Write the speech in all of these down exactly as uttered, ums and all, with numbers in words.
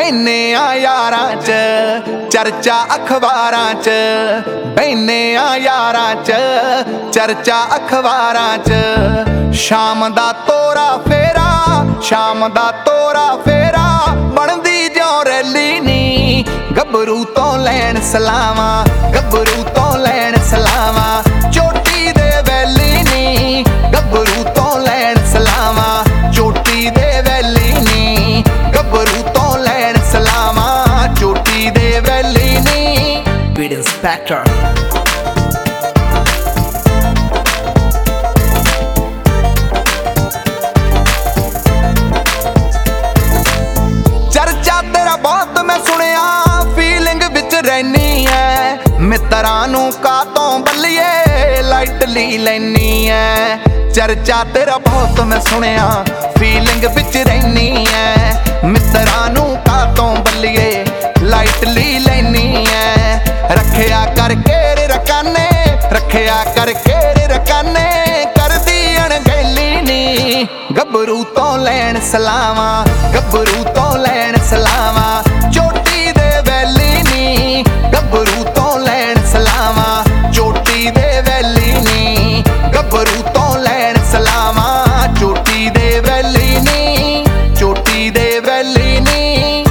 ਬੈਨੇ ਆ ਯਾਰਾਂ ਚ ਚਰਚਾ ਅਖਬਾਰਾਂ ਚ, ਬੈਨੇ ਆ ਯਾਰਾਂ ਚ ਚਰਚਾ ਅਖਬਾਰਾਂ ਚ। ਸ਼ਾਮ ਦਾ ਤੋਰਾ ਫੇਰਾ, ਸ਼ਾਮ ਦਾ ਤੋਰਾ ਫੇਰਾ, ਬਣਦੀ ਜਿਉਂ ਰੈਲੀ ਨੀ। ਗੱਭਰੂ ਤੋਂ ਲੈਣ ਸਲਾਵਾਂ, ਗੱਭਰੂ ਤੋਂ ਲੈਣ ਸਲਾਵਾਂ, ਚੋਟੀ ਦੇ ਵੈਲੀ ਨੀ। ਗੱਭਰੂ ਤੋਂ ਲੈਣ ਸਲਾਵਾਂ, ਚੋਟੀ ਦੇ ਵੈਲੀ ਨੀ। ਗੱਭਰੂ ਤੋਂ ਲੈਣ ਸਲਾਵਾਂ, ਚੋਟੀ ਦੇ ਵੈਲੀ ਨੀ। ਬੀਟ ਇੰਸਪੈਕਟਰ ਚਰਚਾ ਤੇਰਾ ਬਹੁਤ ਮੈਂ ਸੁਣਿਆ, ਫੀਲਿੰਗ ਵਿੱਚ ਰਹਿਨੀ ਐ। ਮਿੱਤਰਾਂ ਨੂੰ ਕਾਤੋਂ ਬੱਲੀਏ ਲਾਈਟਲੀ ਲੈਨੀ ਐ। ਚਰਚਾ ਤੇਰਾ ਬਹੁਤ ਮੈਂ ਸੁਣਿਆ, ਫੀਲਿੰਗ ਵਿੱਚ ਰਹਿਨੀ ਐ। ਮਿੱਤਰਾਂ ਨੂੰ ਕਾਤੋਂ ਬੱਲੀਏ ਲਾਈਟਲੀ ਲੈਨੀ ਐ। ਰੱਖਿਆ ਕਰਕੇ ਰਕਾਨੇ, ਰੱਖਿਆ ਕਰਕੇ ਰਕਾਨੇ, ਕਰਦੀ ਅਣਗਹਿਲੀ ਨੀ। ਗੱਭਰੂ ਤੋਂ ਲੈਣ ਸਲਾਵਾਂ, ਗੱਭਰੂ ਤੋਂ ਲੈਣ ਸਲਾਵਾਂ, ਚੋਟੀ ਦੇ ਵੈਲੀ ਨੀ। ਗੱਭਰੂ ਤੋਂ ਲੈਣ ਸਲਾਵਾਂ, ਚੋਟੀ ਦੇ ਵੈਲੀ ਨੀ। ਗੱਭਰੂ ਤੋਂ ਲੈਣ ਸਲਾਵਾਂ, ਚੋਟੀ ਦੇ ਵੈਲੀ ਨੀ। ਚੋਟੀ ਦੇ ਵੈਲੀ ਨੀ।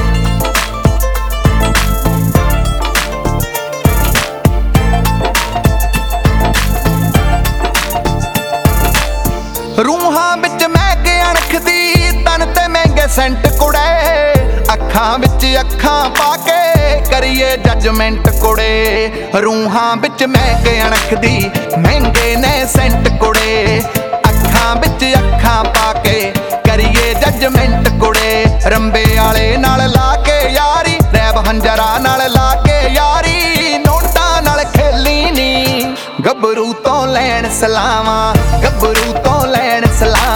ਰੂਹਾਂ ਵਿੱਚ ਮਹਿਕ ਅਣਖਦੀ, ਤਨ ਤੇ ਮਹਿੰਗੇ ਸੈਂਟ ਕੁੜੇ। ਅੱਖਾਂ ਵਿੱਚ ਅੱਖਾਂ ਪਾ ਕੇ ਕਰੀਏ ਜੱਜਮੈਂਟ ਕੁੜੇ। ਰੂਹਾਂ ਵਿੱਚ ਮਹਿਕ ਅਣਖਦੀ, ਮਹਿੰਗੇ ਨੇ ਸੈਂਟ ਕੁੜੇ। ਅੱਖਾਂ ਵਿੱਚ ਅੱਖਾਂ ਪਾ ਕੇ ਕਰੀਏ ਜੱਜਮੈਂਟ ਕੁੜੇ। ਰੰਬੇ ਵਾਲੇ ਨਾਲ ਲਾ ਕੇ ਯਾਰੀ, ਰੈਬ ਹੰਜਰਾ ਨਾਲ ਲਾ ਕੇ ਯਾਰੀ, ਨੋਟਾਂ ਨਾਲ ਖੇਲੀ ਨੀ। ਗੱਭਰੂ ਤੋਂ ਲੈਣ ਸਲਾਵਾਂ, ਗੱਭਰੂ ਤੋਂ ਲੈਣ ਸਲਾਵਾਂ,